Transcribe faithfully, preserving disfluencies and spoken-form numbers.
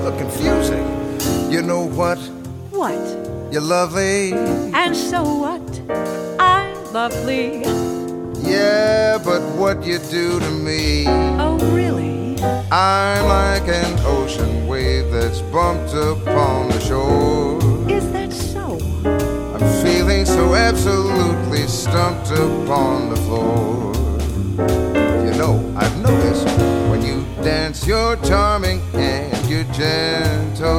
look confusing. You know what? What? You're lovely. And so what? I'm lovely. Yeah, but what you do to me. Oh, really? I'm like an ocean wave that's bumped upon the shore. Is that so? I'm feeling so absolutely stumped upon the floor. You know, I've noticed when you dance, you're charming and you're gentle.